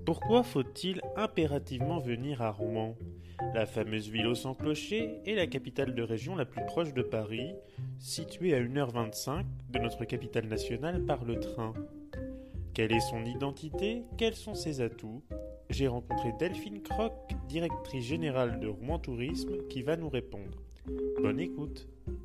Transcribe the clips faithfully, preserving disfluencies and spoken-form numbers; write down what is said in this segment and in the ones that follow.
Pourquoi faut-il impérativement venir à Rouen? La fameuse ville au sans clocher est la capitale de région la plus proche de Paris, située à une heure vingt-cinq de notre capitale nationale par le train. Quelle est son identité? Quels sont ses atouts? J'ai rencontré Delphine Croc, directrice générale de Rouen Tourisme, qui va nous répondre. Bonne écoute.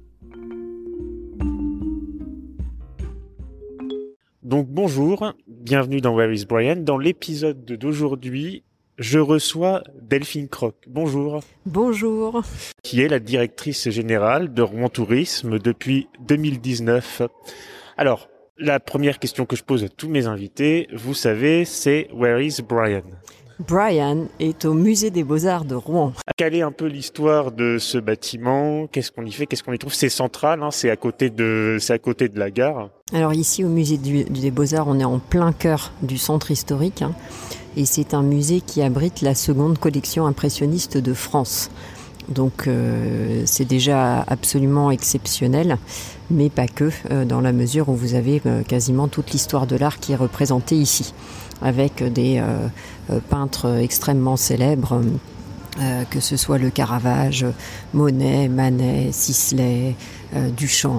Donc bonjour, bienvenue dans Where is Brian. Dans l'épisode d'aujourd'hui, je reçois Delphine Croc. Bonjour. Bonjour. Qui est la directrice générale de Rouen Tourisme depuis deux mille dix-neuf. Alors, la première question que je pose à tous mes invités, vous savez, c'est Where is Brian? Brian est au musée des Beaux-Arts de Rouen. Quelle est un peu l'histoire de ce bâtiment? Qu'est-ce qu'on y fait? Qu'est-ce qu'on y trouve? C'est central, hein, c'est à côté de, c'est à côté de la gare. Alors ici au musée du, des Beaux-Arts, on est en plein cœur du centre historique, hein, et c'est un musée qui abrite la seconde collection impressionniste de France. Donc euh, c'est déjà absolument exceptionnel, mais pas que, euh, dans la mesure où vous avez euh, quasiment toute l'histoire de l'art qui est représentée ici, avec des euh, euh, peintres extrêmement célèbres, euh, que ce soit le Caravage, Monet, Manet, Sisley, euh, Duchamp,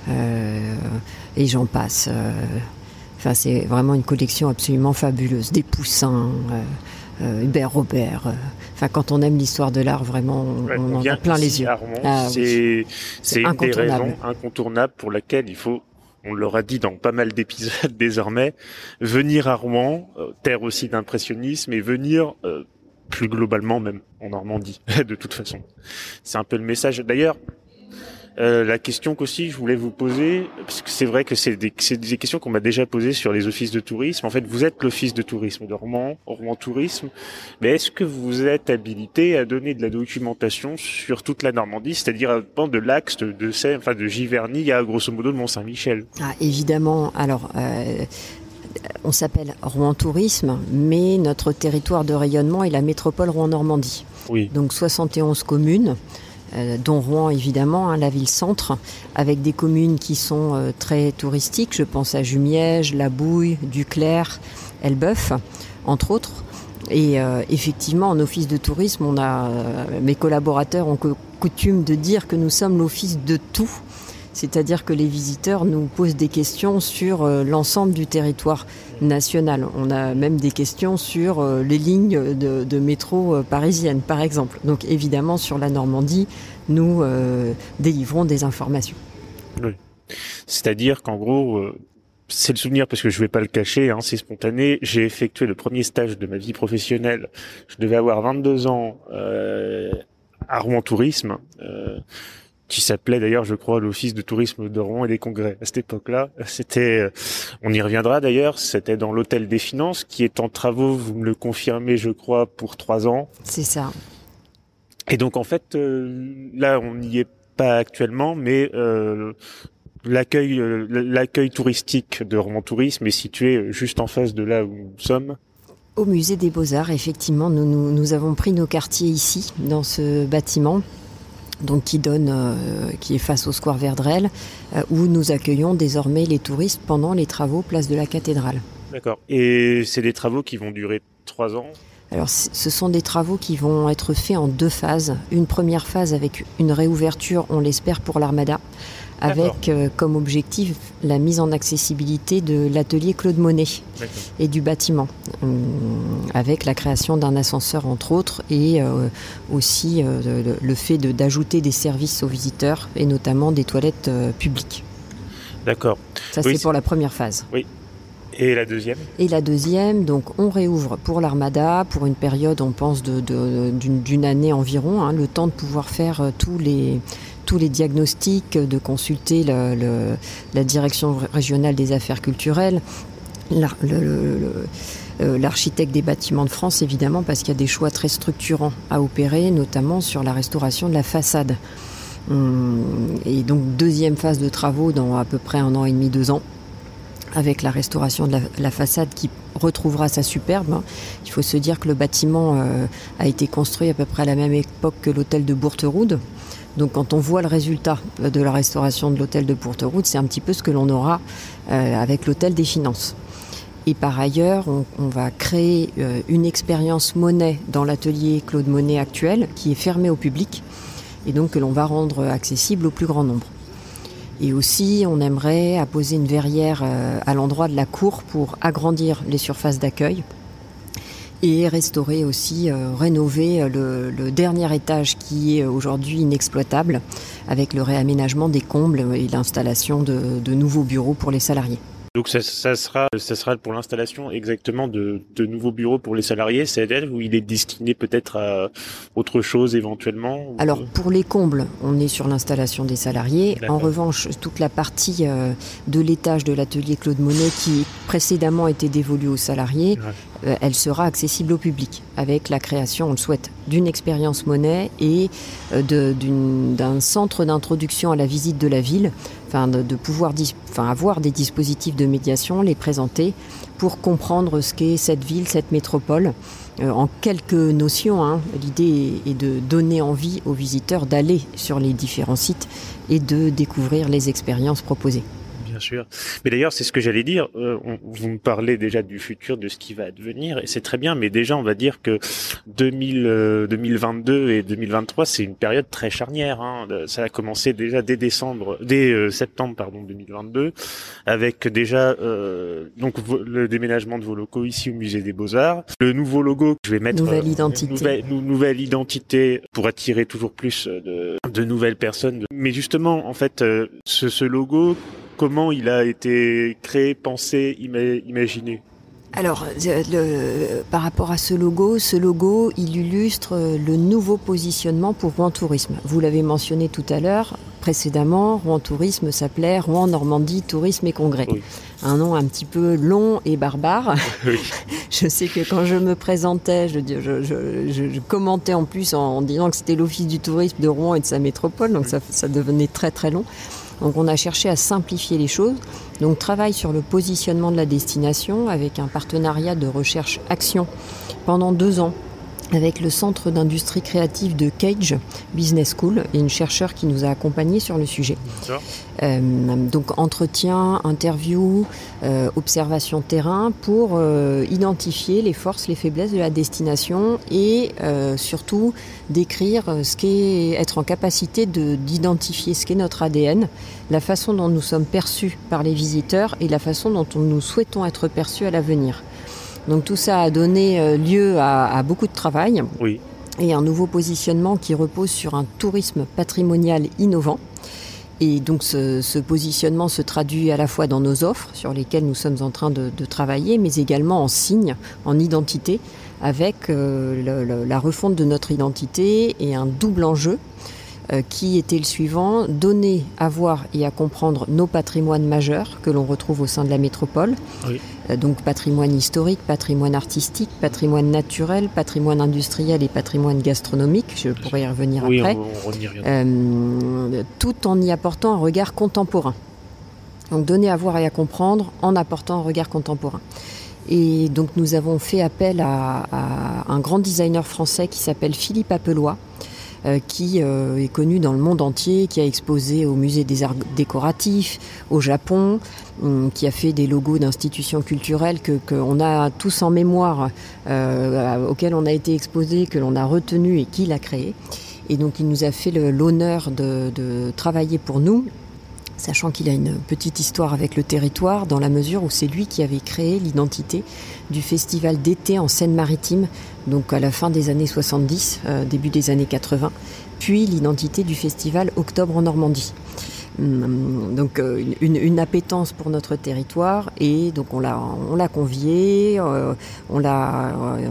euh, et j'en passe. Euh, enfin, c'est vraiment une collection absolument fabuleuse. Des Poussins, euh, euh, Hubert Robert. Euh, enfin, quand on aime l'histoire de l'art, vraiment, on, ouais, on on en a plein les yeux. À Rouen, ah, c'est, oui. c'est, c'est une des raisons incontournables pour laquelle il faut, on l'aura dit dans pas mal d'épisodes désormais, venir à Rouen, euh, terre aussi d'impressionnisme, et venir euh, plus globalement même en Normandie, de toute façon. C'est un peu le message. D'ailleurs, euh, la question qu'aussi je voulais vous poser, parce que c'est vrai que c'est des, c'est des questions qu'on m'a déjà posées sur les offices de tourisme. En fait, vous êtes l'office de tourisme de Rouen, Rouen Tourisme, mais est-ce que vous êtes habilité à donner de la documentation sur toute la Normandie, c'est-à-dire de l'axe de, de, Seine, enfin de Giverny à grosso modo de Mont-Saint-Michel? Ah, évidemment. Alors. Euh... On s'appelle Rouen Tourisme, mais notre territoire de rayonnement est la métropole Rouen-Normandie. Oui. Donc soixante et onze communes, euh, dont Rouen évidemment, hein, la ville-centre, avec des communes qui sont euh, très touristiques. Je pense à Jumièges, La Bouille, Duclerc, Elbeuf, entre autres. Et euh, effectivement, en office de tourisme, on a, euh, mes collaborateurs ont coutume de dire que nous sommes l'office de tout. C'est-à-dire que les visiteurs nous posent des questions sur euh, l'ensemble du territoire national. On a même des questions sur euh, les lignes de, de métro euh, parisiennes, par exemple. Donc évidemment, sur la Normandie, nous euh, délivrons des informations. Oui. C'est-à-dire qu'en gros, euh, c'est le souvenir, parce que je vais pas le cacher, hein, c'est spontané. J'ai effectué le premier stage de ma vie professionnelle. Je devais avoir vingt-deux ans euh, à Rouen Tourisme. Euh, qui s'appelait d'ailleurs, je crois, l'Office de tourisme de Rouen et des congrès. À cette époque-là, c'était, on y reviendra d'ailleurs, c'était dans l'Hôtel des Finances, qui est en travaux, vous me le confirmez, je crois, pour trois ans. C'est ça. Et donc, en fait, euh, là, on n'y est pas actuellement, mais euh, l'accueil, euh, l'accueil touristique de Rouen Tourisme est situé juste en face de là où nous sommes. Au musée des Beaux-Arts, effectivement, nous, nous, nous avons pris nos quartiers ici, dans ce bâtiment. Donc qui donne, euh, qui est face au square Verdrel, euh, où nous accueillons désormais les touristes pendant les travaux place de la Cathédrale. D'accord. Et c'est des travaux qui vont durer trois ans? Alors ce sont des travaux qui vont être faits en deux phases. Une première phase avec une réouverture, on l'espère, pour l'Armada, avec euh, comme objectif la mise en accessibilité de l'atelier Claude Monet. D'accord. Et du bâtiment, euh, avec la création d'un ascenseur entre autres, et euh, aussi euh, le, le fait de, d'ajouter des services aux visiteurs, et notamment des toilettes euh, publiques. D'accord. Ça oui, c'est pour la première phase. Oui. Et la deuxième? Et la deuxième, donc on réouvre pour l'Armada, pour une période, on pense, de, de, d'une, d'une année environ, hein, le temps de pouvoir faire euh, tous les... tous les diagnostics, de consulter le, le, la direction régionale des affaires culturelles, l'ar, le, le, le, euh, l'architecte des bâtiments de France, évidemment, parce qu'il y a des choix très structurants à opérer, notamment sur la restauration de la façade. Hum, et donc, deuxième phase de travaux dans à peu près un an et demi, deux ans, avec la restauration de la, la façade qui retrouvera sa superbe. Il faut se dire que le bâtiment euh, a été construit à peu près à la même époque que l'hôtel de Bourteroude. Donc quand on voit le résultat de la restauration de l'hôtel de Bourteroude, c'est un petit peu ce que l'on aura euh, avec l'hôtel des Finances. Et par ailleurs, on, on va créer euh, une expérience Monet dans l'atelier Claude Monet actuel, qui est fermé au public, et donc que l'on va rendre accessible au plus grand nombre. Et aussi, on aimerait apposer une verrière euh, à l'endroit de la cour pour agrandir les surfaces d'accueil et restaurer aussi, euh, rénover le, le dernier étage qui est aujourd'hui inexploitable avec le réaménagement des combles et l'installation de, de nouveaux bureaux pour les salariés. Donc ça, ça sera, ça sera pour l'installation exactement de, de nouveaux bureaux pour les salariés, c'est-à-dire où il est destiné peut-être à autre chose éventuellement. Ou... Alors pour les combles, on est sur l'installation des salariés. D'accord. En revanche, toute la partie euh, de l'étage de l'atelier Claude Monet qui précédemment était dévolue aux salariés, ouais. euh, elle sera accessible au public avec la création, on le souhaite, d'une expérience Monet et euh, de, d'une, d'un centre d'introduction à la visite de la ville. Enfin, de, de pouvoir dis- enfin, avoir des dispositifs de médiation, les présenter pour comprendre ce qu'est cette ville, cette métropole, euh, en quelques notions. Hein. L'idée est, est de donner envie aux visiteurs d'aller sur les différents sites et de découvrir les expériences proposées. Bien sûr. Mais d'ailleurs, c'est ce que j'allais dire. Euh, on, vous me parlez déjà du futur, de ce qui va advenir, et c'est très bien. Mais déjà, on va dire que deux mille, euh, deux mille vingt-deux et deux mille vingt-trois, c'est une période très charnière. Hein. Ça a commencé déjà dès décembre, dès euh, septembre, pardon, deux mille vingt-deux, avec déjà euh, donc le déménagement de vos locaux ici au Musée des Beaux-Arts, le nouveau logo que je vais mettre, nouvelle identité, nouvelle, nouvelle identité pour attirer toujours plus de, de nouvelles personnes. Mais justement, en fait, euh, ce, ce logo. Comment il a été créé, pensé, ima- imaginé ? Alors, le, par rapport à ce logo, ce logo, il illustre le nouveau positionnement pour Rouen Tourisme. Vous l'avez mentionné tout à l'heure, précédemment, Rouen Tourisme s'appelait Rouen Normandie Tourisme et Congrès. Oui. Un nom un petit peu long et barbare. Oui. Je sais que quand je me présentais, je, je, je, je, je commentais en plus en, en disant que c'était l'Office du tourisme de Rouen et de sa métropole, donc oui. ça, ça devenait très très long. Donc on a cherché à simplifier les choses. Donc travail sur le positionnement de la destination avec un partenariat de recherche-action pendant deux ans avec le Centre d'industrie créative de Cage Business School et une chercheure qui nous a accompagnés sur le sujet. Euh, donc entretien, interview, euh, observation terrain pour euh, identifier les forces, les faiblesses de la destination et euh, surtout décrire ce qu'est être en capacité de, d'identifier ce qu'est notre A D N, la façon dont nous sommes perçus par les visiteurs et la façon dont nous souhaitons être perçus à l'avenir. Donc tout ça a donné lieu à, à beaucoup de travail oui. et un nouveau positionnement qui repose sur un tourisme patrimonial innovant. Et donc ce, ce positionnement se traduit à la fois dans nos offres sur lesquelles nous sommes en train de, de travailler, mais également en signes, en identité, avec euh, le, le, la refonte de notre identité et un double enjeu euh, qui était le suivant, donner à voir et à comprendre nos patrimoines majeurs que l'on retrouve au sein de la métropole. Oui. Donc patrimoine historique, patrimoine artistique, patrimoine naturel, patrimoine industriel et patrimoine gastronomique, je pourrais y revenir oui, après, on, on y reviendra. Euh, tout en y apportant un regard contemporain. Donc donner à voir et à comprendre en apportant un regard contemporain. Et donc nous avons fait appel à, à un grand designer français qui s'appelle Philippe Appelois, Euh, qui euh, est connu dans le monde entier, qui a exposé au musée des arts décoratifs, au Japon, euh, qui a fait des logos d'institutions culturelles que qu'on a tous en mémoire, euh, auxquels on a été exposé, que l'on a retenu et qu'il a créé. Et donc il nous a fait le, l'honneur de, de travailler pour nous, sachant qu'il a une petite histoire avec le territoire, dans la mesure où c'est lui qui avait créé l'identité du festival d'été en Seine-Maritime, donc à la fin des années soixante-dix, euh, début des années quatre-vingts, puis l'identité du festival Octobre en Normandie. Hum, donc euh, une, une appétence pour notre territoire et donc on l'a, on l'a convié, euh, on l'a euh,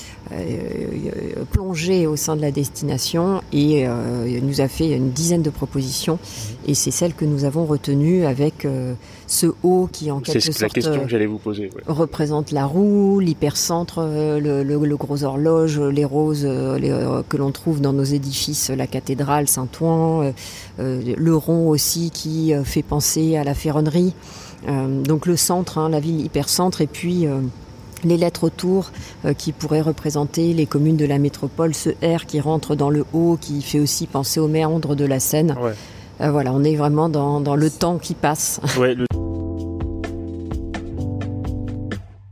euh, plongé au sein de la destination et euh, il nous a fait une dizaine de propositions et c'est celle que nous avons retenue avec euh, ce haut qui en quelque c'est sorte la question que j'allais vous poser, ouais. représente la roue, l'hypercentre, euh, le, le, le gros horloge, les roses euh, les, euh, que l'on trouve dans nos édifices, la cathédrale Saint-Ouen, euh, euh, le rond aussi qui euh, fait penser à la ferronnerie, euh, donc le centre, hein, la ville hypercentre et puis euh, les lettres autour euh, qui pourraient représenter les communes de la métropole, ce R qui rentre dans le haut qui fait aussi penser aux méandres de la Seine. Ouais. Euh, voilà, on est vraiment dans, dans le temps qui passe. Ouais, le...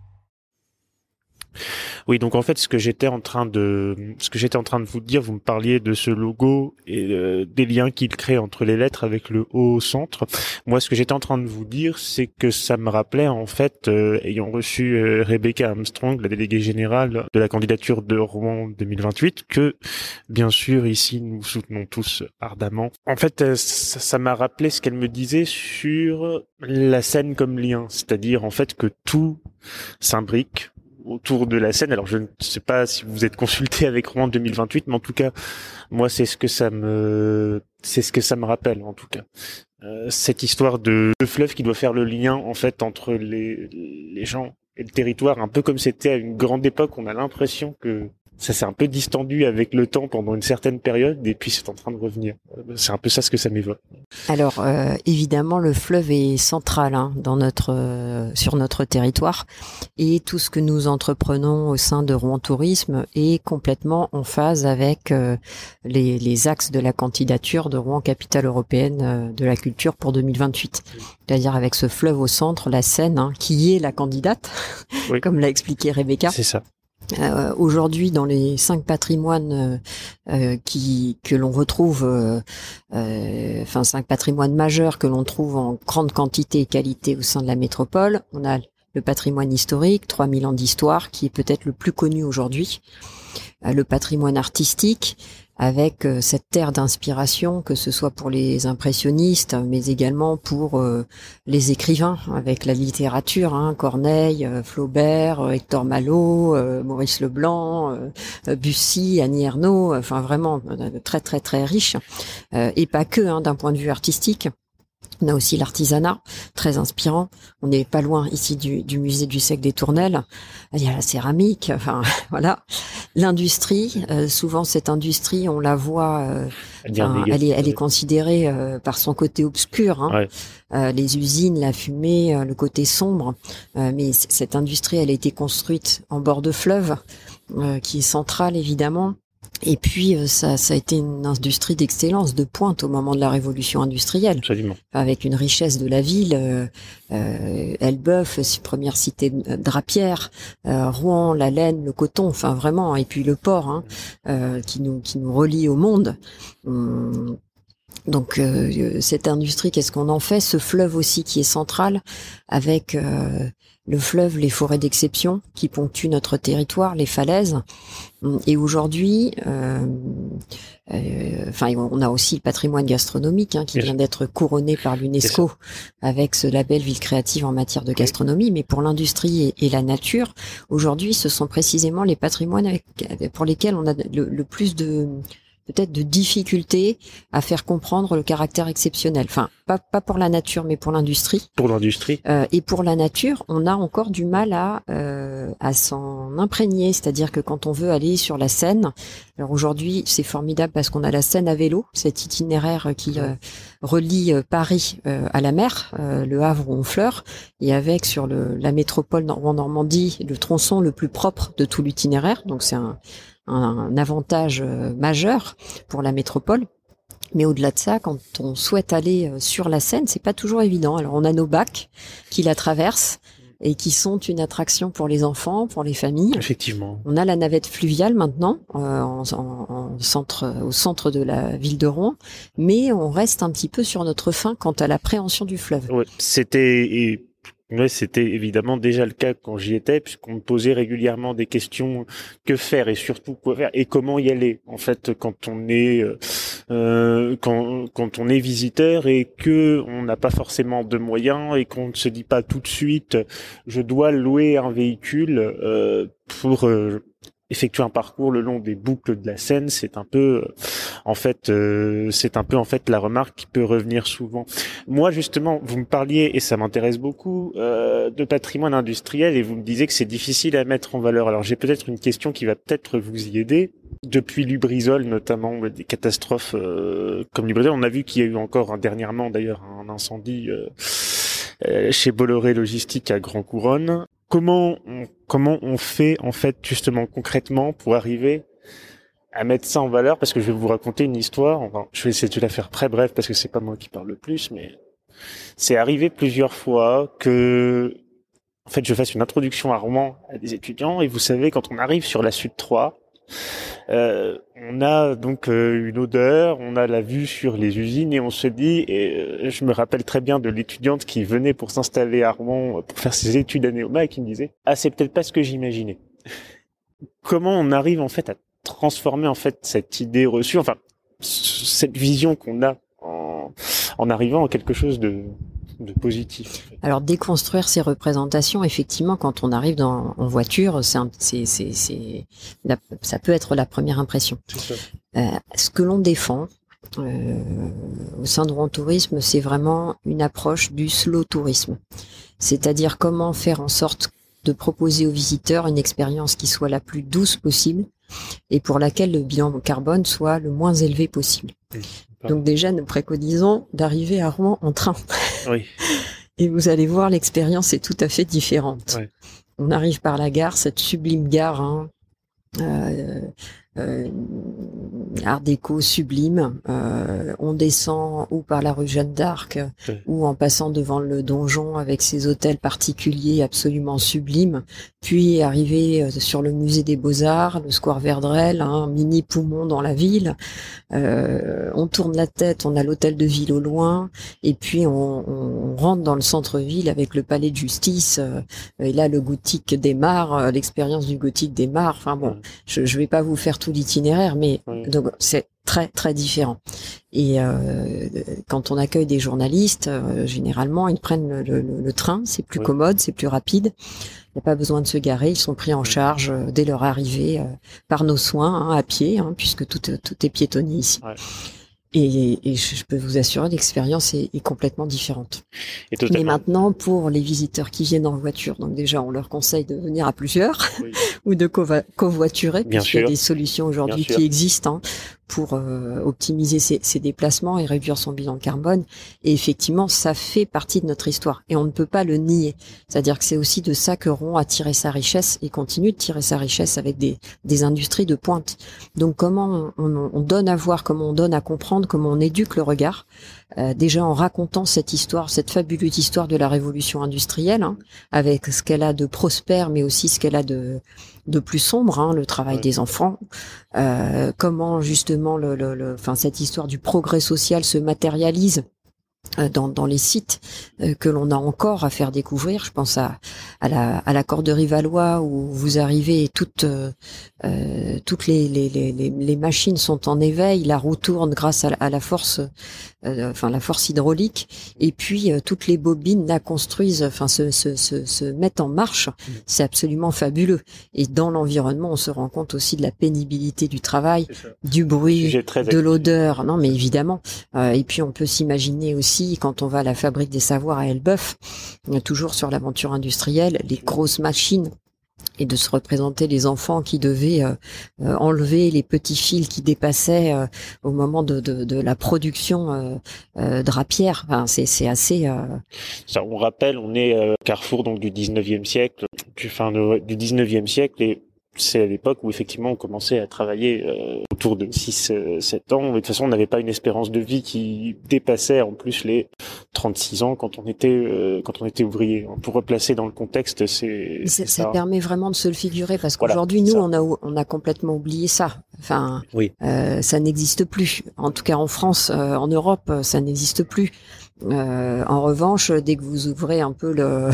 Oui, donc en fait, ce que j'étais en train de, ce que j'étais en train de vous dire, vous me parliez de ce logo et euh, des liens qu'il crée entre les lettres avec le O au centre. Moi, ce que j'étais en train de vous dire, c'est que ça me rappelait en fait, euh, ayant reçu euh, Rebecca Armstrong, la déléguée générale de la candidature de Rouen deux mille vingt-huit, que bien sûr ici nous soutenons tous ardemment. En fait, euh, ça, ça m'a rappelé ce qu'elle me disait sur la scène comme lien, c'est-à-dire en fait que tout s'imbrique autour de la scène. Alors je ne sais pas si vous êtes consulté avec Rouen deux mille vingt-huit, mais en tout cas, moi c'est ce que ça me, c'est ce que ça me rappelle en tout cas. Euh, cette histoire de, de fleuve qui doit faire le lien en fait entre les, les gens et le territoire, un peu comme c'était à une grande époque. On a l'impression que ça s'est un peu distendu avec le temps pendant une certaine période et puis c'est en train de revenir. C'est un peu ça ce que ça m'évoque. Alors euh, évidemment le fleuve est central hein, dans notre euh, sur notre territoire et tout ce que nous entreprenons au sein de Rouen Tourisme est complètement en phase avec euh, les, les axes de la candidature de Rouen Capitale Européenne euh, de la Culture pour deux mille vingt-huit. C'est-à-dire avec ce fleuve au centre, la Seine, hein, qui est la candidate, oui. Comme l'a expliqué Rebecca. C'est ça. Euh, aujourd'hui, dans les cinq patrimoines euh, qui que l'on retrouve, euh, euh, enfin cinq patrimoines majeurs que l'on trouve en grande quantité et qualité au sein de la métropole, on a le patrimoine historique, trois mille ans d'histoire, qui est peut-être le plus connu aujourd'hui, euh, le patrimoine artistique, avec euh, cette terre d'inspiration, que ce soit pour les impressionnistes, mais également pour euh, les écrivains, avec la littérature, hein, Corneille, euh, Flaubert, euh, Hector Malot, euh, Maurice Leblanc, euh, Bussy, Annie Ernaux, enfin vraiment euh, très très très riche, euh, et pas que hein, d'un point de vue artistique. On a aussi l'artisanat, très inspirant. On n'est pas loin ici du, du musée du siècle des Tournelles. Il y a la céramique, enfin voilà. L'industrie, euh, souvent cette industrie, on la voit, euh, enfin, elle est, elle est considérée euh, par son côté obscur. Hein. Ouais. Euh, les usines, la fumée, euh, le côté sombre. Euh, mais c- cette industrie, elle a été construite en bord de fleuve, euh, qui est centrale évidemment. Et puis ça, ça a été une industrie d'excellence, de pointe au moment de la révolution industrielle. Absolument. Avec une richesse de la ville, euh, euh, Elbeuf, première cité drapière, euh, Rouen, la laine, le coton, enfin vraiment, et puis le port hein, euh, qui nous qui nous relie au monde. Hum, Donc euh, cette industrie, qu'est-ce qu'on en fait? Ce fleuve aussi qui est central, avec euh, le fleuve, les forêts d'exception qui ponctuent notre territoire, les falaises. Et aujourd'hui, euh, euh, enfin, on a aussi le patrimoine gastronomique hein, qui vient d'être couronné par l'UNESCO avec ce label Ville créative en matière de gastronomie. Mais pour l'industrie et, et la nature, aujourd'hui, ce sont précisément les patrimoines avec, pour lesquels on a le, le plus de peut-être de difficultés à faire comprendre le caractère exceptionnel. Enfin, pas, pas pour la nature, mais pour l'industrie. Pour l'industrie. Euh, et pour la nature, on a encore du mal à, euh, à s'en imprégner. C'est-à-dire que quand on veut aller sur la Seine, alors aujourd'hui, c'est formidable parce qu'on a la Seine à vélo, cet itinéraire qui euh, relie euh, Paris euh, à la mer, euh, le Havre ou Honfleur, et avec sur le, la métropole Rouen-Normandie, le tronçon le plus propre de tout l'itinéraire. Donc c'est un un avantage majeur pour la métropole. Mais au-delà de ça, quand on souhaite aller sur la Seine, c'est pas toujours évident. Alors on a nos bacs qui la traversent et qui sont une attraction pour les enfants, pour les familles. Effectivement. On a la navette fluviale maintenant euh, en, en, en centre, au centre de la ville de Rouen, mais on reste un petit peu sur notre faim quant à l'appréhension du fleuve. Ouais, c'était et... Ouais, c'était évidemment déjà le cas quand j'y étais, puisqu'on me posait régulièrement des questions, que faire et surtout quoi faire et comment y aller. En fait, quand on est euh, quand quand on est visiteur et que on n'a pas forcément de moyens et qu'on ne se dit pas tout de suite, je dois louer un véhicule euh, pour euh, effectuer un parcours le long des boucles de la Seine, c'est un peu, euh, en fait, euh, c'est un peu en fait la remarque qui peut revenir souvent. Moi, justement, vous me parliez et ça m'intéresse beaucoup euh, de patrimoine industriel et vous me disiez que c'est difficile à mettre en valeur. Alors, j'ai peut-être une question qui va peut-être vous y aider. Depuis Lubrizol, notamment des catastrophes euh, comme Lubrizol, on a vu qu'il y a eu encore hein, dernièrement d'ailleurs un incendie euh, euh, chez Bolloré Logistique à Grand Couronne. Comment on, comment on fait en fait justement concrètement pour arriver à mettre ça en valeur? Parce que je vais vous raconter une histoire. Enfin, je vais essayer de la faire très bref parce que c'est pas moi qui parle le plus, mais c'est arrivé plusieurs fois que en fait, je fasse une introduction à Rouen à des étudiants. Et vous savez, quand on arrive sur la Sud trois, euh, on a donc euh, une odeur, on a la vue sur les usines et on se dit, et euh, je me rappelle très bien de l'étudiante qui venait pour s'installer à Rouen pour faire ses études à Neoma et qui me disait, ah, c'est peut-être pas ce que j'imaginais. Comment on arrive en fait à transformer en fait cette idée reçue, enfin cette vision qu'on a en, en arrivant à quelque chose de, de positif. Alors déconstruire ces représentations, effectivement, quand on arrive dans, en voiture, c'est, un, c'est, c'est, c'est la, ça peut être la première impression. Euh, ce que l'on défend euh, au sein de Rouen Tourisme, c'est vraiment une approche du slow tourisme, c'est-à-dire comment faire en sorte de proposer aux visiteurs une expérience qui soit la plus douce possible et pour laquelle le bilan carbone soit le moins élevé possible. Mmh. Donc déjà, nous préconisons d'arriver à Rouen en train. Oui. Et vous allez voir, l'expérience est tout à fait différente. Oui. On arrive par la gare, cette sublime gare, hein, euh, euh, art déco sublime. Euh, on descend ou par la rue Jeanne d'Arc, oui. ou en passant devant le donjon avec ses hôtels particuliers absolument sublimes, puis arriver sur le musée des Beaux-Arts, le square Verdrel, un hein, mini poumon dans la ville. Euh, on tourne la tête, on a l'hôtel de ville au loin, et puis on, on rentre dans le centre-ville avec le palais de justice, euh, et là le gothique démarre, euh, l'expérience du gothique démarre. Enfin bon, je, je vais pas vous faire tout l'itinéraire, mais oui. donc c'est très très différent. Et euh, quand on accueille des journalistes, euh, généralement ils prennent le, le, le train, c'est plus oui. commode, c'est plus rapide. Il n'y a pas besoin de se garer, ils sont pris en charge euh, dès leur arrivée euh, par nos soins, hein, à pied, hein, puisque tout, tout est piétonnier ici. Ouais. Et, et je peux vous assurer, l'expérience est, est complètement différente. Et Mais maintenant, pour les visiteurs qui viennent en voiture, donc déjà, on leur conseille de venir à plusieurs oui. ou de cova- covoiturer, puisqu'il y a des solutions aujourd'hui qui existent hein, pour euh, optimiser ses, ses déplacements et réduire son bilan carbone. Et effectivement, ça fait partie de notre histoire et on ne peut pas le nier. C'est-à-dire que c'est aussi de ça que Rouen a tiré sa richesse et continue de tirer sa richesse avec des, des industries de pointe. Donc comment on, on, on donne à voir, comment on donne à comprendre, comment on éduque le regard, euh, déjà en racontant cette histoire, cette fabuleuse histoire de la révolution industrielle, hein, avec ce qu'elle a de prospère, mais aussi ce qu'elle a de, de plus sombre, hein, le travail ouais. des enfants, euh, comment justement le, le, le, enfin, cette histoire du progrès social se matérialise dans, dans les sites euh, que l'on a encore à faire découvrir. Je pense à, à la, à la Corderie Valois où vous arrivez et toutes, euh, toutes les, les, les, les machines sont en éveil, la roue tourne grâce à la, à la force, euh, enfin la force hydraulique, et puis euh, toutes les bobines la construisent, enfin se, se, se, se mettent en marche. C'est absolument fabuleux. Et dans l'environnement, on se rend compte aussi de la pénibilité du travail, du bruit, de l'odeur. Non, mais évidemment. Euh, et puis on peut s'imaginer aussi quand on va à la Fabrique des Savoirs à Elbeuf, toujours sur l'aventure industrielle, les grosses machines. Et de se représenter les enfants qui devaient euh, euh, enlever les petits fils qui dépassaient euh, au moment de, de, de la production euh, euh, drapière. Enfin, c'est, c'est assez... Euh... Ça, on rappelle, on est euh, carrefour donc du dix-neuvième siècle, du, fin de, du dix-neuvième siècle, et c'est à l'époque où effectivement on commençait à travailler euh, autour de six sept ans. Mais de toute façon, on n'avait pas une espérance de vie qui dépassait en plus les trente-six ans quand on était euh, quand on était ouvrier. Pour replacer dans le contexte, c'est, c'est ça, ça. Ça permet vraiment de se le figurer parce qu'aujourd'hui, voilà, nous, on a on a complètement oublié ça. Enfin, oui. euh, ça n'existe plus. En tout cas, en France, euh, en Europe, ça n'existe plus. Euh, en revanche, dès que vous ouvrez un peu le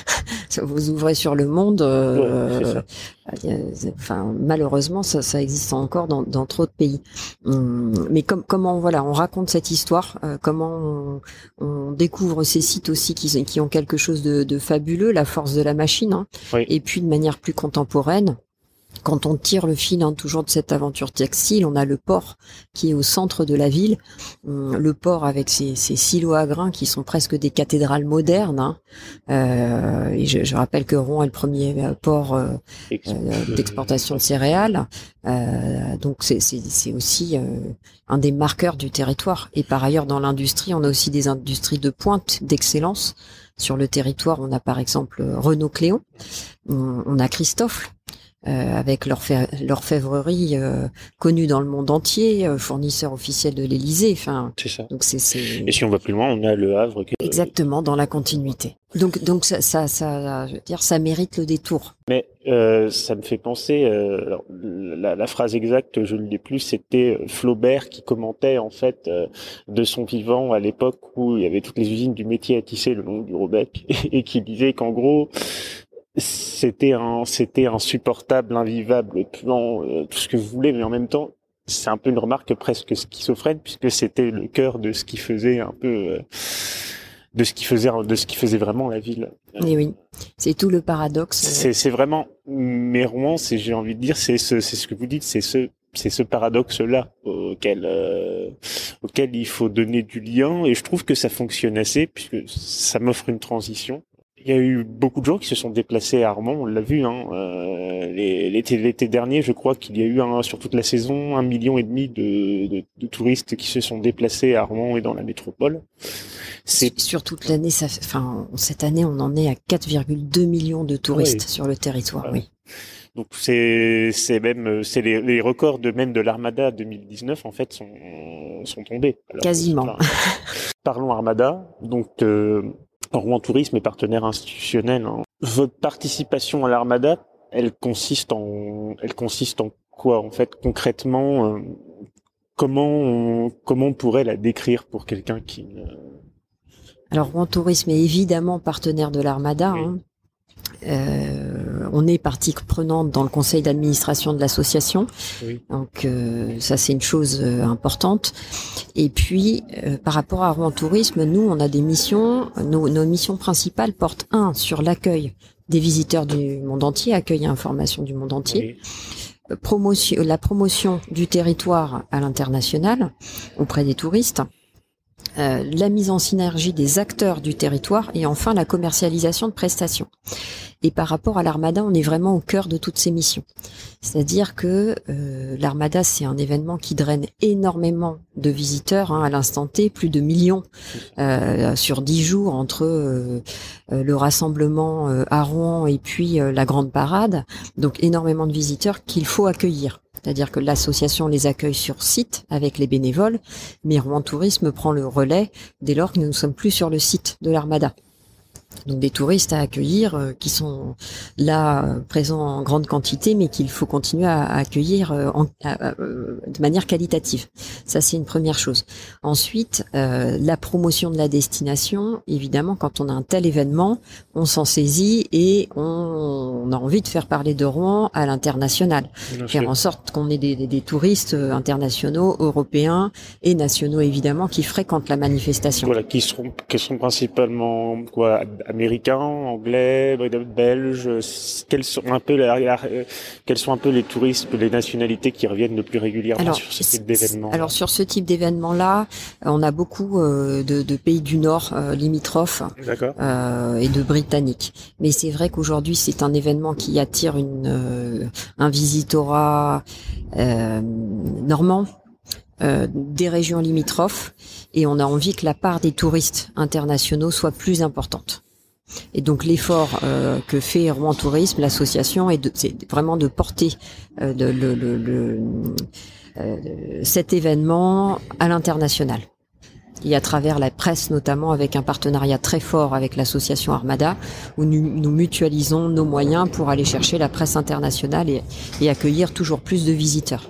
vous ouvrez sur le monde, euh, ouais, enfin malheureusement ça, ça existe encore dans, dans trop de pays. Hum, mais comme, comment voilà, on raconte cette histoire, euh, comment on, on découvre ces sites aussi qui, qui ont quelque chose de, de fabuleux, la force de la machine, hein, oui. Et puis de manière plus contemporaine. Quand on tire le fil, hein, toujours de cette aventure textile, on a le port qui est au centre de la ville. Le port avec ses, ses silos à grains qui sont presque des cathédrales modernes. Hein. Euh, et je, je rappelle que Rouen est le premier port euh, euh, d'exportation de céréales. Euh, donc c'est, c'est, c'est aussi euh, un des marqueurs du territoire. Et par ailleurs, dans l'industrie, on a aussi des industries de pointe, d'excellence. Sur le territoire, on a par exemple Renault Cléon, on, on a Christophe. euh, avec l'orfèvrerie euh, connue dans le monde entier, euh, fournisseur officiel de l'Élysée. Enfin, c'est ça. Donc c'est, c'est... Et si on va plus loin, on a le Havre. Que... Exactement, dans la continuité. Donc, donc ça, ça, ça, je veux dire, ça mérite le détour. Mais euh, ça me fait penser, euh, alors, la, la phrase exacte, je ne l'ai plus, c'était Flaubert qui commentait en fait euh, de son vivant à l'époque où il y avait toutes les usines du métier à tisser le long du Robec, et, et qui disait qu'en gros c'était un, c'était insupportable, invivable plan, euh, tout ce que vous voulez, mais en même temps c'est un peu une remarque presque schizophrène puisque c'était le cœur de ce qui faisait un peu euh, de ce qui faisait de ce qui faisait vraiment la ville. Et oui, c'est tout le paradoxe. C'est c'est vraiment mais Rouen, c'est j'ai envie de dire c'est ce c'est ce que vous dites, c'est ce c'est ce paradoxe là auquel euh, auquel il faut donner du lien et je trouve que ça fonctionne assez puisque ça m'offre une transition. Il y a eu beaucoup de gens qui se sont déplacés à Armand, on l'a vu, hein. Euh, l'été, l'été dernier, je crois qu'il y a eu un, sur toute la saison un million et demi de, de, de touristes qui se sont déplacés à Armand et dans la métropole. C'est sur toute l'année, ça, enfin cette année, on en est à quatre virgule deux millions de touristes oui. sur le territoire. Oui. Donc c'est c'est même c'est les, les records de même de l'Armada deux mille dix-neuf en fait sont sont tombés. Alors, quasiment. Enfin, parlons Armada. Donc euh, Rouen Tourisme est partenaire institutionnel. Hein. Votre participation à l'Armada, elle consiste en, elle consiste en quoi en fait concrètement euh, Comment on, comment on pourrait la décrire pour quelqu'un qui ne... Alors Rouen Tourisme est évidemment partenaire de l'Armada. Oui. Hein. Euh, on est partie prenante dans le conseil d'administration de l'association, oui. donc euh, ça c'est une chose euh, importante. Et puis euh, par rapport à Rouen Tourisme, nous on a des missions. Nos, nos missions principales portent un sur l'accueil des visiteurs du monde entier, accueil et information du monde entier. Oui. Promotion, la promotion du territoire à l'international auprès des touristes. Euh, la mise en synergie des acteurs du territoire et enfin la commercialisation de prestations. Et par rapport à l'Armada, on est vraiment au cœur de toutes ces missions. C'est-à-dire que euh, l'Armada, c'est un événement qui draine énormément de visiteurs hein, à l'instant T, plus de millions euh, sur dix jours entre euh, euh, le rassemblement euh, à Rouen et puis euh, la grande parade. Donc énormément de visiteurs qu'il faut accueillir. C'est-à-dire que l'association les accueille sur site avec les bénévoles, mais Rouen Tourisme prend le relais dès lors que nous ne sommes plus sur le site de l'Armada. Donc des touristes à accueillir euh, qui sont là euh, présents en grande quantité, mais qu'il faut continuer à, à accueillir euh, en, à, à, de manière qualitative. Ça c'est une première chose. Ensuite, euh, la promotion de la destination. Évidemment, quand on a un tel événement, on s'en saisit et on, on a envie de faire parler de Rouen à l'international, Bien faire sûr. en sorte qu'on ait des, des, des touristes internationaux, européens et nationaux évidemment qui fréquentent la manifestation. Voilà, qui seront, qui sont principalement quoi? Américains, anglais, belges, quels sont un peu la, la, quels sont un peu les touristes, les nationalités qui reviennent le plus régulièrement alors, sur ce type d'événement? Alors sur ce type d'événement-là, on a beaucoup euh, de, de pays du Nord euh, limitrophes euh, et de Britanniques. Mais c'est vrai qu'aujourd'hui c'est un événement qui attire une euh, un visitorat euh, normand. Euh, des régions limitrophes et on a envie que la part des touristes internationaux soit plus importante. Et donc l'effort euh, que fait Rouen Tourisme, l'association, est de, c'est vraiment de porter euh, le, le, le, le, euh, cet événement à l'international. Et à travers la presse notamment, avec un partenariat très fort avec l'association Armada, où nous, nous mutualisons nos moyens pour aller chercher la presse internationale et, et accueillir toujours plus de visiteurs.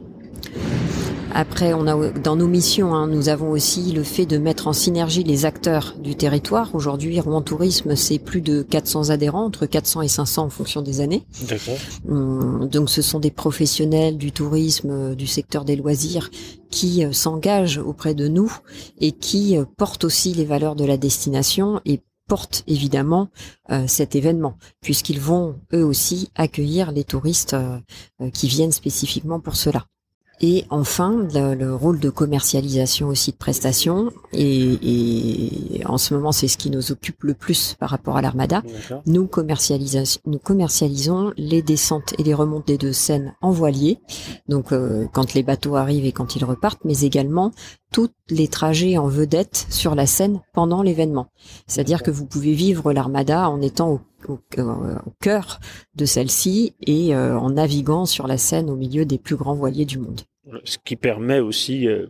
Après, on a dans nos missions, hein, nous avons aussi le fait de mettre en synergie les acteurs du territoire. Aujourd'hui, Rouen Tourisme, c'est plus de quatre cents adhérents, entre quatre cents et cinq cents en fonction des années. D'accord. Hum, donc, ce sont des professionnels du tourisme, du secteur des loisirs, qui euh, s'engagent auprès de nous et qui euh, portent aussi les valeurs de la destination et portent évidemment euh, cet événement, puisqu'ils vont eux aussi accueillir les touristes euh, euh, qui viennent spécifiquement pour cela. Et enfin, le, le rôle de commercialisation aussi de prestations. Et, et en ce moment, c'est ce qui nous occupe le plus par rapport à l'Armada. Nous, commercialisa- nous commercialisons les descentes et les remontées de Seine en voilier. Donc, euh, quand les bateaux arrivent et quand ils repartent, mais également tous les trajets en vedette sur la Seine pendant l'événement. C'est-à-dire que vous pouvez vivre l'Armada en étant au, au, au cœur de celle-ci et euh, en naviguant sur la Seine au milieu des plus grands voiliers du monde. Ce qui permet aussi euh,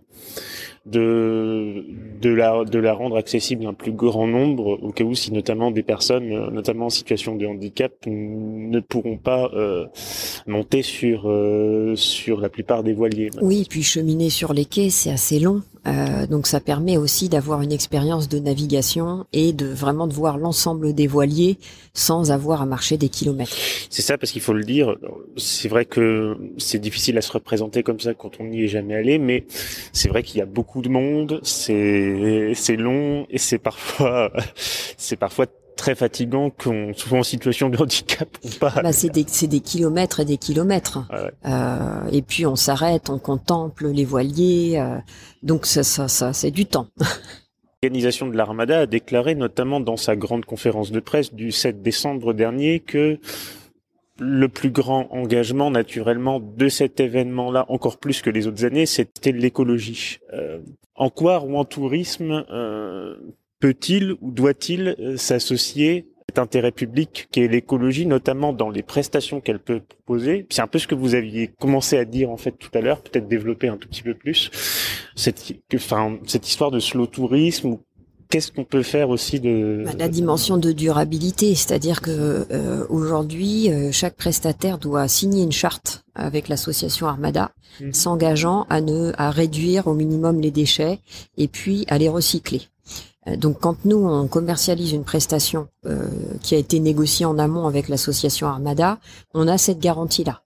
de de la de la rendre accessible à un plus grand nombre, au cas où si notamment des personnes, euh, notamment en situation de handicap, ne pourront pas euh, monter sur euh, sur la plupart des voiliers. Oui, puis cheminer sur les quais, c'est assez long, euh, donc ça permet aussi d'avoir une expérience de navigation et de vraiment de voir l'ensemble des voiliers sans avoir à marcher des kilomètres. C'est ça, parce qu'il faut le dire, c'est vrai que c'est difficile à se représenter comme ça quand on n'y est jamais allé, mais c'est vrai qu'il y a beaucoup de monde, c'est c'est long et c'est parfois c'est parfois très fatigant, qu'on souvent en situation de handicap ou pas. Bah, c'est des c'est des kilomètres et des kilomètres. Ah ouais. Euh, et puis on s'arrête, on contemple les voiliers, euh, donc ça ça ça c'est du temps. L'organisation de l'Armada a déclaré notamment dans sa grande conférence de presse du sept décembre dernier que le plus grand engagement naturellement de cet événement-là, encore plus que les autres années, c'était l'écologie. Euh, en quoi Rouen Tourisme euh, peut-il ou doit-il euh, s'associer à cet intérêt public qu'est l'écologie, notamment dans les prestations qu'elle peut proposer? C'est un peu ce que vous aviez commencé à dire en fait tout à l'heure, peut-être développer un tout petit peu plus cette, enfin, cette histoire de slow tourisme. Qu'est-ce qu'on peut faire aussi de... La dimension de durabilité, c'est-à-dire que euh, aujourd'hui, euh, chaque prestataire doit signer une charte avec l'association Armada, mmh. s'engageant à ne à réduire au minimum les déchets et puis à les recycler. Euh, donc, quand nous on commercialise une prestation euh, qui a été négociée en amont avec l'association Armada, on a cette garantie-là.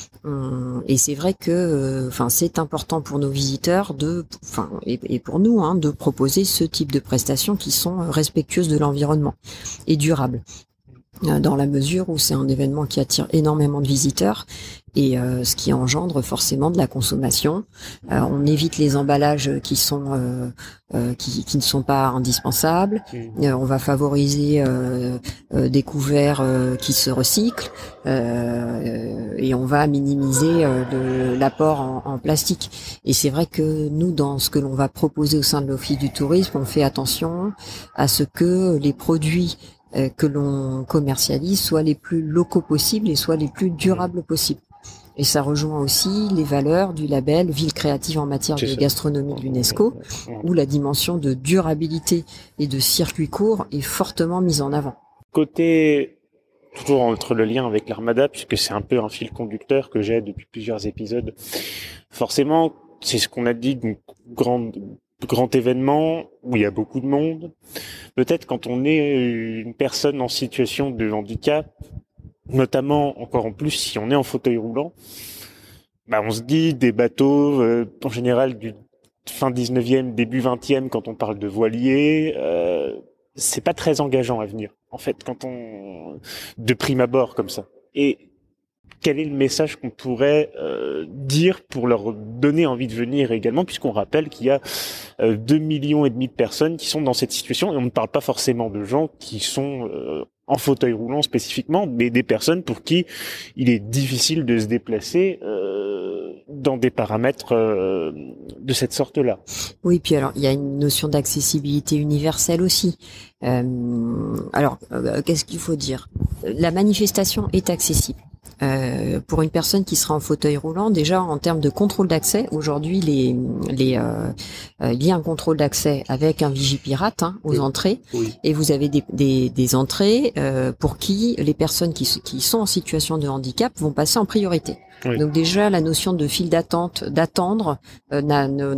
Et c'est vrai que, enfin, euh, c'est important pour nos visiteurs de, enfin, et, et pour nous, hein, de proposer ce type de prestations qui sont respectueuses de l'environnement et durables, euh, dans la mesure où c'est un événement qui attire énormément de visiteurs et euh, ce qui engendre forcément de la consommation. Euh, on évite les emballages qui sont euh, euh, qui, qui ne sont pas indispensables. Euh, on va favoriser euh, euh, des couverts euh, qui se recyclent euh, et on va minimiser euh, le, l'apport en, en plastique. Et c'est vrai que nous, dans ce que l'on va proposer au sein de l'Office du tourisme, on fait attention à ce que les produits euh, que l'on commercialise soient les plus locaux possibles et soient les plus durables possibles. Et ça rejoint aussi les valeurs du label Ville créative en matière de gastronomie de l'UNESCO, où la dimension de durabilité et de circuit court est fortement mise en avant. Côté, toujours entre le lien avec l'Armada, puisque c'est un peu un fil conducteur que j'ai depuis plusieurs épisodes, forcément, c'est ce qu'on a dit, donc grand, grand événement où il y a beaucoup de monde. Peut-être quand on est une personne en situation de handicap, notamment encore en plus si on est en fauteuil roulant, bah on se dit des bateaux euh, en général du fin dix-neuvième, début vingtième, quand on parle de voiliers, euh, c'est pas très engageant à venir en fait quand on de prime abord comme ça. Et quel est le message qu'on pourrait euh, dire pour leur donner envie de venir également, puisqu'on rappelle qu'il y a euh, deux millions et demi de personnes qui sont dans cette situation, et on ne parle pas forcément de gens qui sont euh, en fauteuil roulant spécifiquement, mais des personnes pour qui il est difficile de se déplacer euh, dans des paramètres euh, de cette sorte-là. Oui, puis alors il y a une notion d'accessibilité universelle aussi. Euh, alors, euh, qu'est-ce qu'il faut dire ? La manifestation est accessible. Euh, pour une personne qui sera en fauteuil roulant, déjà en termes de contrôle d'accès, aujourd'hui les, les, euh, euh, il y a un contrôle d'accès avec un Vigipirate hein, aux oui. entrées, oui. Et vous avez des, des, des entrées euh, pour qui les personnes qui, qui sont en situation de handicap vont passer en priorité. Oui. Donc déjà la notion de file d'attente, d'attendre, euh, n'a, ne,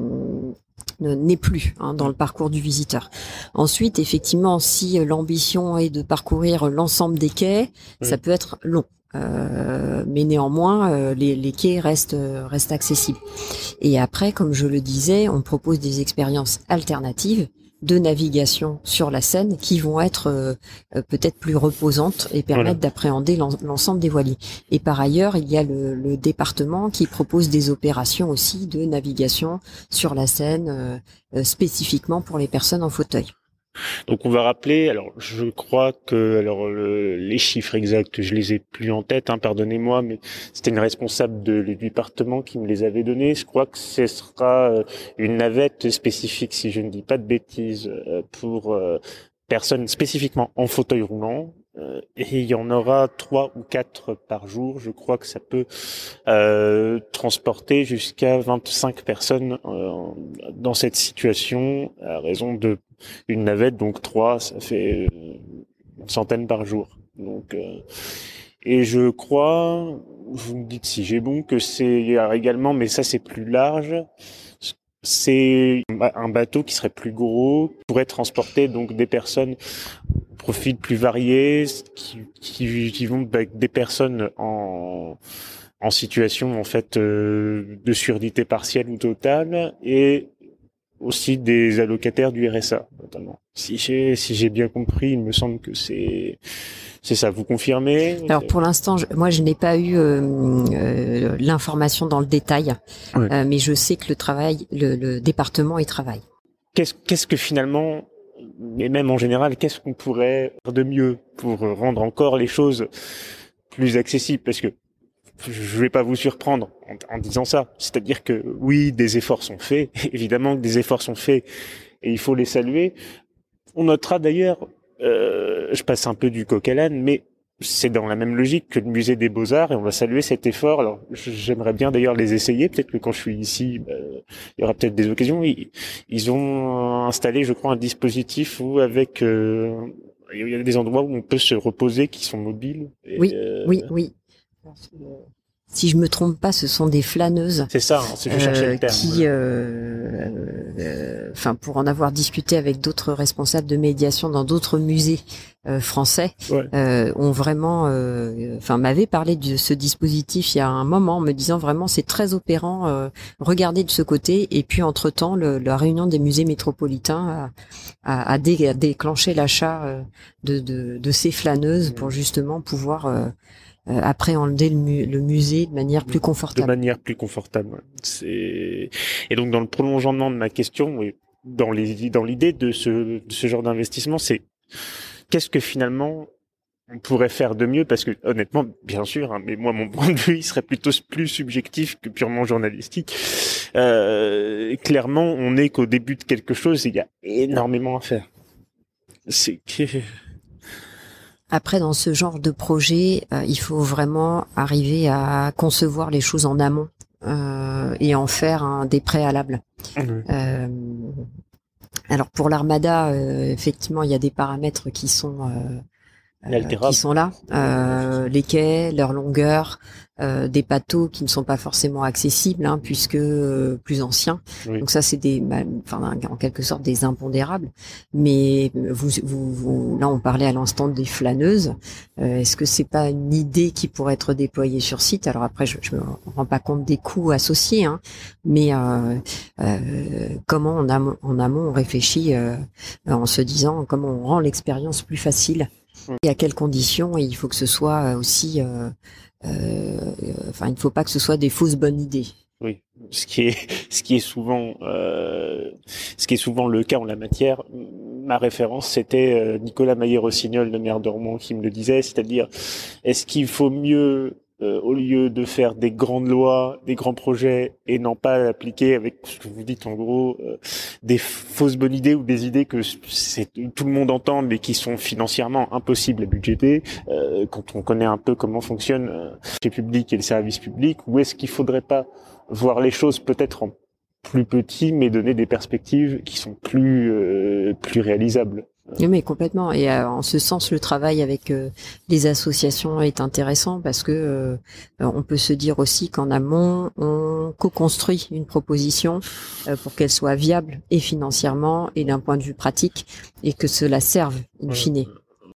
ne n'est plus hein, dans le parcours du visiteur. Ensuite, effectivement, si l'ambition est de parcourir l'ensemble des quais, oui. ça peut être long. Euh, mais néanmoins, euh, les, les quais restent, euh, restent accessibles. Et après, comme je le disais, on propose des expériences alternatives de navigation sur la Seine qui vont être euh, peut-être plus reposantes et permettre voilà. d'appréhender l'en, l'ensemble des voiliers. Et par ailleurs, il y a le, le département qui propose des opérations aussi de navigation sur la Seine euh, euh, spécifiquement pour les personnes en fauteuil. Donc on va rappeler, alors je crois que alors le, les chiffres exacts, je les ai plus en tête, hein, pardonnez-moi, mais c'était une responsable de, du département qui me les avait donnés. Je crois que ce sera une navette spécifique, si je ne dis pas de bêtises, pour euh, personnes spécifiquement en fauteuil roulant. Euh, et il y en aura trois ou quatre par jour. Je crois que ça peut euh, transporter jusqu'à vingt-cinq personnes euh, dans cette situation à raison de une navette, donc trois, ça fait une centaine par jour. Donc, euh, et je crois, vous me dites si j'ai bon, que c'est également, mais ça c'est plus large. C'est un bateau qui serait plus gros, pourrait transporter donc des personnes profils plus variés, qui, qui, qui vont avec des personnes en, en situation en fait euh, de surdité partielle ou totale, et aussi des allocataires du R S A notamment. Si j'ai si j'ai bien compris, il me semble que c'est c'est ça. Vous confirmez? Alors pour l'instant, je, moi je n'ai pas eu euh, euh, l'information dans le détail, ouais. euh, mais je sais que le travail, le, le département y travaille. Qu'est-ce qu'est-ce que finalement, et même en général, qu'est-ce qu'on pourrait faire de mieux pour rendre encore les choses plus accessibles? Parce que je vais pas vous surprendre en, en disant ça. C'est-à-dire que oui, des efforts sont faits. Évidemment que des efforts sont faits et il faut les saluer. On notera d'ailleurs, euh, je passe un peu du coq à l'âne, mais c'est dans la même logique que le musée des Beaux-Arts et on va saluer cet effort. Alors j'aimerais bien d'ailleurs les essayer. Peut-être que quand je suis ici, bah, il y aura peut-être des occasions. Ils, ils ont installé, je crois, un dispositif où avec euh, il y a des endroits où on peut se reposer qui sont mobiles. Et, oui, euh, oui, oui. Si je me trompe pas, ce sont des flâneuses. C'est ça, hein, c'est je cherchais euh, le terme. Qui, enfin, euh, euh, pour en avoir discuté avec d'autres responsables de médiation dans d'autres musées euh, français, ouais. euh, ont vraiment, enfin, euh, m'avaient parlé de ce dispositif il y a un moment, en me disant vraiment c'est très opérant. Euh, regardez de ce côté. Et puis entre temps, le, la réunion des musées métropolitains a, a, a, dé, a déclenché l'achat de, de, de ces flâneuses mmh. pour justement pouvoir euh, Euh, appréhender le, mu- le musée de manière plus confortable. De manière plus confortable. Ouais. C'est et donc dans le prolongement de ma question, et dans les dans l'idée de ce de ce genre d'investissement, c'est qu'est-ce que finalement on pourrait faire de mieux? Parce que honnêtement, bien sûr, hein, mais moi mon point de vue il serait plutôt plus subjectif que purement journalistique. Euh, clairement, on n'est qu'au début de quelque chose et il y a énormément à faire. C'est que Après, dans ce genre de projet, euh, il faut vraiment arriver à concevoir les choses en amont euh, et en faire un, des préalables. Mmh. Euh, alors pour l'Armada, euh, effectivement, il y a des paramètres qui sont euh, euh, qui sont là, euh, les quais, leur longueur, euh, des bateaux qui ne sont pas forcément accessibles, hein, puisque euh, plus anciens. Oui. Donc ça, c'est des, bah, enfin, en quelque sorte, des impondérables. Mais vous, vous, vous là, on parlait à l'instant des flâneuses. Euh, est-ce que c'est pas une idée qui pourrait être déployée sur site? Alors après, je, je me rends pas compte des coûts associés, hein, mais euh, euh, comment en amont, en amont on réfléchit euh, en se disant comment on rend l'expérience plus facile. Et à quelles conditions? Et il faut que ce soit aussi, euh, euh, enfin, il ne faut pas que ce soit des fausses bonnes idées. Oui, ce qui est, ce qui est souvent, euh, ce qui est souvent le cas en la matière. Ma référence, c'était Nicolas Maillet-Rossignol, le maire de Rouen, qui me le disait, c'est-à-dire, est-ce qu'il faut mieux Euh, au lieu de faire des grandes lois, des grands projets, et non pas appliquer avec ce que vous dites en gros, euh, des fausses bonnes idées ou des idées que c'est, tout le monde entend mais qui sont financièrement impossibles à budgéter, euh, quand on connaît un peu comment fonctionne euh, le public et le service public, ou est-ce qu'il faudrait pas voir les choses peut-être en plus petit mais donner des perspectives qui sont plus euh, plus réalisables? Oui, mais complètement. Et euh, en ce sens, le travail avec euh, les associations est intéressant parce que euh, on peut se dire aussi qu'en amont, on co-construit une proposition euh, pour qu'elle soit viable et financièrement et d'un point de vue pratique et que cela serve in fine.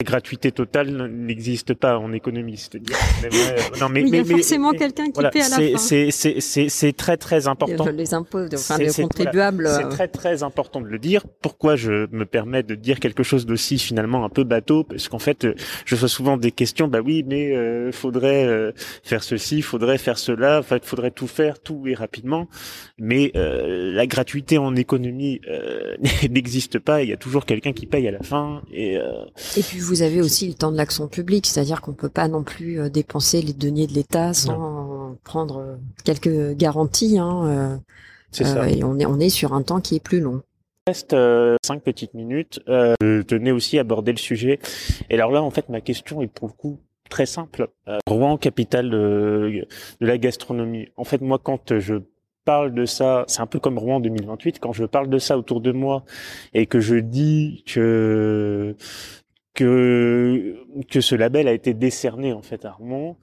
La gratuité totale n'existe pas en économie, c'est-à-dire. Non, mais, oui, il y a mais, forcément mais, quelqu'un qui voilà, paie à la fin. C'est, c'est, c'est, c'est très très important. Les impôts, enfin les contribuables. Voilà, c'est très très important de le dire. Pourquoi je me permets de dire quelque chose d'aussi finalement un peu bateau, parce qu'en fait, je reçois souvent des questions. Bah oui, mais euh, faudrait euh, faire ceci, faudrait faire cela. En fait, faudrait tout faire, tout et rapidement. Mais euh, la gratuité en économie euh, n'existe pas. Il y a toujours quelqu'un qui paye à la fin. Et euh, et puis vous avez aussi le temps de l'action publique, c'est-à-dire qu'on peut pas non plus dépenser les deniers de l'État sans non. prendre quelques garanties. Hein, euh, C'est ça. Euh, et on est on est sur un temps qui est plus long. Il reste euh, cinq petites minutes. Euh, je tenais aussi à aborder le sujet. Et alors là, en fait, ma question est pour le coup très simple. Euh, Rouen, capitale de, de la gastronomie. En fait, moi, quand je parle de ça, c'est un peu comme Rouen deux mille vingt-huit. Quand je parle de ça autour de moi et que je dis que que que ce label a été décerné en fait à Rouen,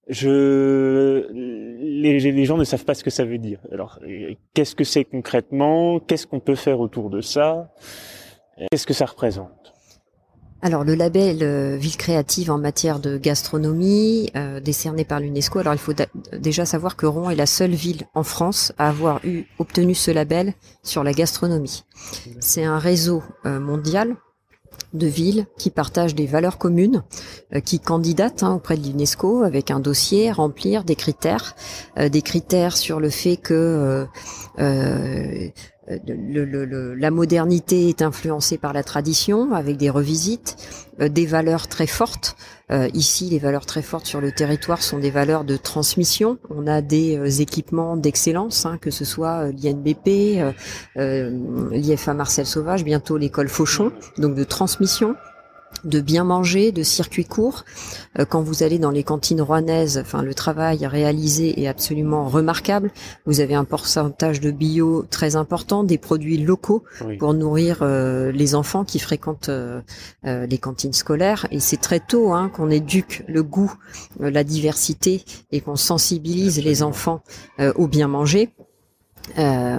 je les, les gens ne savent pas ce que ça veut dire. Alors, qu'est-ce que c'est concrètement? Qu'est-ce qu'on peut faire autour de ça? Qu'est-ce que ça représente? Alors, le label euh, Ville créative en matière de gastronomie, euh, décerné par l'UNESCO. Alors, il faut da- déjà savoir que Rouen est la seule ville en France à avoir eu obtenu ce label sur la gastronomie. C'est un réseau euh, mondial de villes qui partagent des valeurs communes, euh, qui candidatent hein, auprès de l'UNESCO avec un dossier à remplir, des critères, euh, des critères sur le fait que euh, euh, le, le, le, la modernité est influencée par la tradition, avec des revisites, euh, des valeurs très fortes. Euh, ici, les valeurs très fortes sur le territoire sont des valeurs de transmission. On a des euh, équipements d'excellence, hein, que ce soit euh, l'I N B P, euh, euh, l'I F A Marcel Sauvage, bientôt l'école Fauchon, donc de transmission, de bien manger, de circuits courts. Euh, quand vous allez dans les cantines rouennaises, enfin le travail réalisé est absolument remarquable. Vous avez un pourcentage de bio très important, des produits locaux oui. pour nourrir euh, les enfants qui fréquentent euh, euh, les cantines scolaires. Et c'est très tôt hein, qu'on éduque le goût, euh, la diversité et qu'on sensibilise absolument. Les enfants euh, au bien manger. Euh,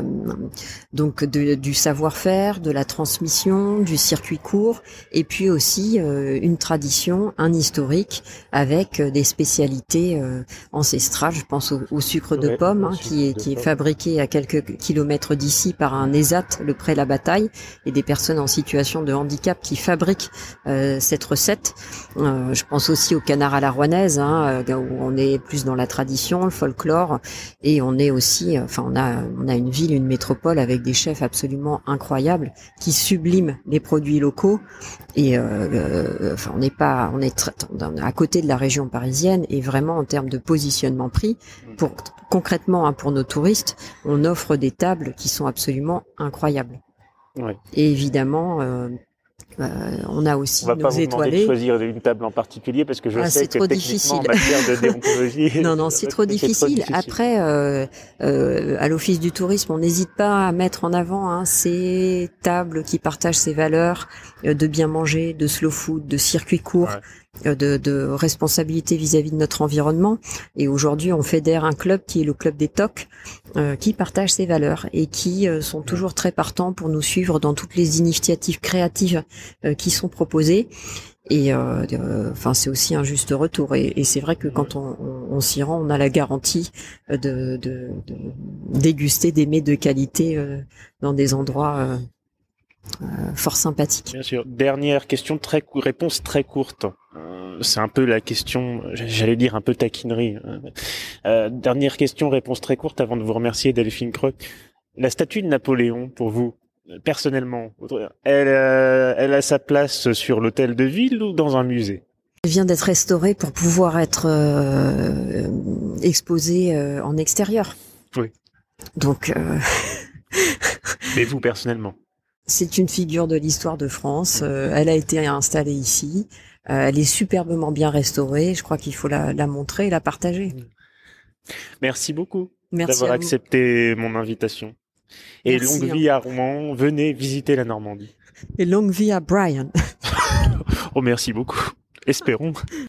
donc de, du savoir-faire, de la transmission, du circuit court, et puis aussi euh, une tradition, un historique avec euh, des spécialités euh, ancestrales. Je pense au, au sucre de ouais, pomme hein, qui est qui est fabriqué à quelques kilomètres d'ici par un ESAT, le Pré la Bataille, et des personnes en situation de handicap qui fabriquent euh, cette recette. Euh, je pense aussi au canard à la rouennaise, hein, où on est plus dans la tradition, le folklore, et on est aussi, enfin on a On a une ville, une métropole avec des chefs absolument incroyables qui subliment les produits locaux. Et euh, euh, enfin, on n'est pas, on est très, à côté de la région parisienne et vraiment en termes de positionnement prix, pour concrètement hein, pour nos touristes, on offre des tables qui sont absolument incroyables. Ouais. Et évidemment. Euh, Euh, on a aussi on va nos pas vous étoilés. De choisir une table en particulier parce que je ah, sais que techniquement difficile. en matière de déontologie. non, non, c'est trop, difficile. trop difficile. Après, euh, euh, à l'Office du tourisme, on n'hésite pas à mettre en avant hein, ces tables qui partagent ces valeurs euh, de bien manger, de slow food, de circuit court. Ouais. De, de responsabilité vis-à-vis de notre environnement. Et aujourd'hui, on fédère un club qui est le club des T O C, euh, qui partage ces valeurs et qui euh, sont toujours très partants pour nous suivre dans toutes les initiatives créatives euh, qui sont proposées. Et enfin, euh, c'est aussi un juste retour. Et, et c'est vrai que quand on, on, on s'y rend, on a la garantie de, de, de déguster des mets de qualité euh, dans des endroits euh, euh, fort sympathiques. Bien sûr. Dernière question, très réponse très courte. C'est un peu la question, j'allais dire un peu taquinerie. Euh, dernière question, réponse très courte avant de vous remercier, Delphine Creux. La statue de Napoléon, pour vous, personnellement, elle, euh, elle a sa place sur l'hôtel de ville ou dans un musée? Elle vient d'être restaurée pour pouvoir être euh, exposée euh, en extérieur. Oui. Donc. Euh... Mais vous, personnellement? C'est une figure de l'histoire de France. Euh, elle a été installée ici. Euh, elle est superbement bien restaurée. Je crois qu'il faut la, la montrer et la partager. Merci beaucoup Merci d'avoir accepté mon invitation. Et Merci, longue hein. vie à Rouen. Venez visiter la Normandie. Et longue vie à Brian. Oh, merci beaucoup. Espérons.